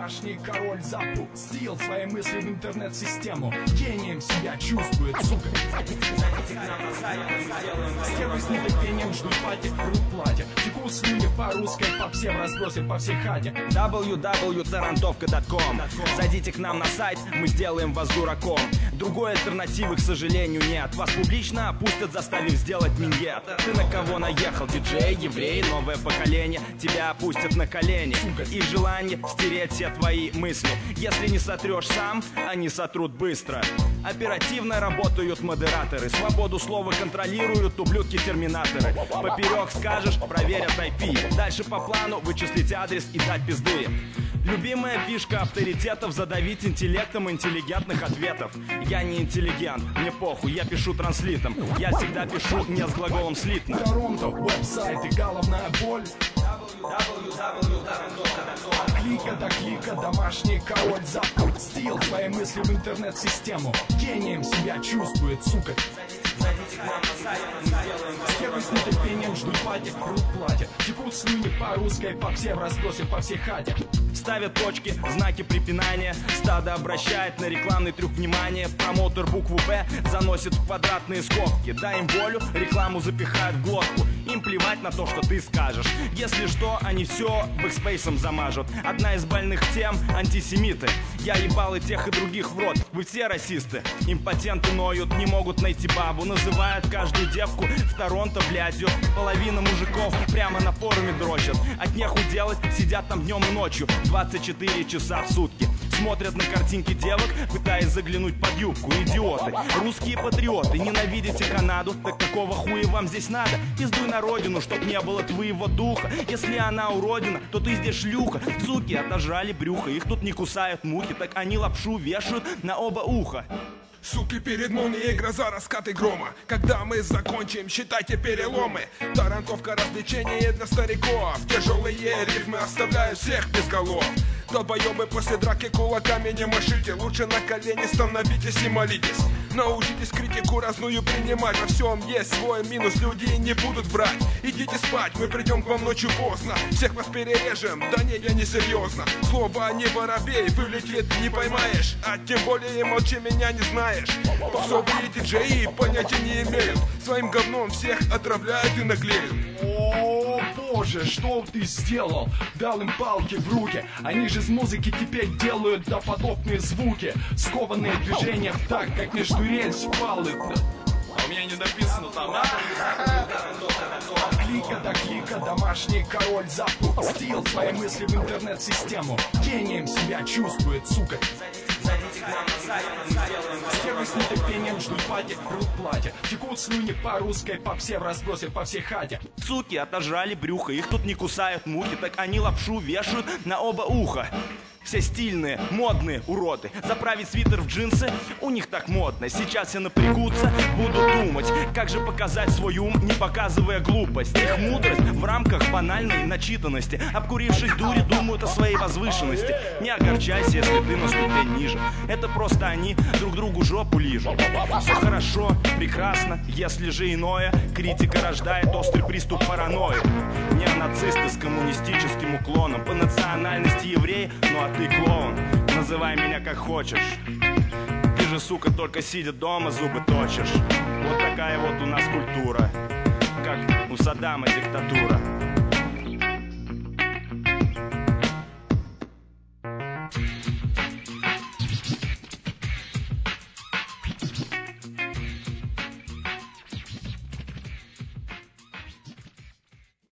домашний король запустил свои мысли в интернет-систему. Гением себя чувствует, сука. Стервы с нетерпением ждут пати, рут платья. Текут слюни по русской попсе в разбросе по всей хате. www.tarantovka.com. Зайдите к нам на сайт, мы сделаем вас дураком. Другой альтернативы, к сожалению, нет. Вас публично опустят, заставив сделать миньет. Ты на кого наехал, диджей, еврей, новое поколение тебя опустят на колени. И желание стереть все твои мысли. Если не сотрешь сам, они сотрут быстро. Оперативно работают модераторы. Свободу слова контролируют ублюдки-терминаторы. Поперек скажешь, проверят IP. Дальше по плану вычислить адрес и дать пизды. Любимая фишка авторитетов — задавить интеллектом интеллигентных ответов. Я не интеллигент, мне похуй, я пишу транслитом. Я всегда пишу не с глаголом слитно. Торонто, веб-сайт и головная боль. От клика до клика домашний король запустил свои мысли в интернет-систему. Гением себя чувствует, сука. Зайдите к нам на сайт, мы сделаем вас. Стервы с нетерпением ждут пати, рут платья. Текут слюни по русской попсе в разбросе по всей хате. Ставят точки, знаки препинания. Стадо обращает на рекламный трюк внимание. Промоутер букву «Б» заносит в квадратные скобки. Дай им волю, рекламу запихают в глотку. Им плевать на то, что ты скажешь. Если что, они все бэкспейсом замажут. Одна из больных тем — антисемиты. Я ебал и тех, и других в рот. Вы все расисты. Импотенты ноют, не могут найти бабу. Называют каждую девку в Торонто блядью. Половина мужиков прямо на форуме дрочат. От нехуй делать, сидят там днем и ночью 24 часа в сутки. Смотрят на картинки девок, пытаясь заглянуть под юбку. Идиоты, русские патриоты. Ненавидите Канаду, так какого хуя вам здесь надо? Пиздуй на родину, чтоб не было твоего духа. Если она уродина, то ты здесь шлюха. Суки отожрали брюхо, их тут не кусают мухи. Так они лапшу вешают на оба уха. Суки, перед молнией гроза, раскаты грома. Когда мы закончим, считайте переломы. Тарантовка, развлечение для стариков. Тяжелые рифмы оставляют всех без голов. Долбоебы, после драки кулаками не машите. Лучше на колени становитесь и молитесь. Научитесь критику разную принимать. Во всем есть свой минус, люди не будут врать. Идите спать, мы придем к вам ночью поздно. Всех вас перережем, да не, я не серьезно. Слово не воробей, вылетит, не поймаешь. А тем более молчи, меня не знаешь. Попсовые диджеи понятия не имеют. Своим говном всех отравляют и наглеют. О боже, что ты сделал? Дал им палки в руки. Они же из музыки теперь делают допотопные звуки. Скованные движения в такт, как между рельс палы. А у меня не написано там. От клика до клика домашний король запустил свои мысли в интернет-систему. Гением себя чувствует, сука. Зайдите к нам на сайт, мы сделаем вас. Стервы с нетерпением ждут пати, рут платья. Текут слюни по русской попсе в разбросе по всей хате. Суки отожрали брюхо, их тут не кусают мухи. Так они лапшу вешают на оба уха. Все стильные, модные уроды. Заправить свитер в джинсы, у них так модно. Сейчас все напрягутся, будут думать, как же показать свой ум, не показывая глупость. Их мудрость в рамках банальной начитанности. Обкурившись дури, думают о своей возвышенности. Не огорчайся, если ты на ступень ниже. Это просто они друг другу жопу лижут. Все хорошо, прекрасно, если же иное. Критика рождает острый приступ паранойи. Неонацисты с коммунистическим уклоном. По национальности евреи, ну а ты клоун, называй меня как хочешь. Ты же, сука, только сидя дома зубы точишь. Вот такая вот у нас культура, как у Саддама диктатура.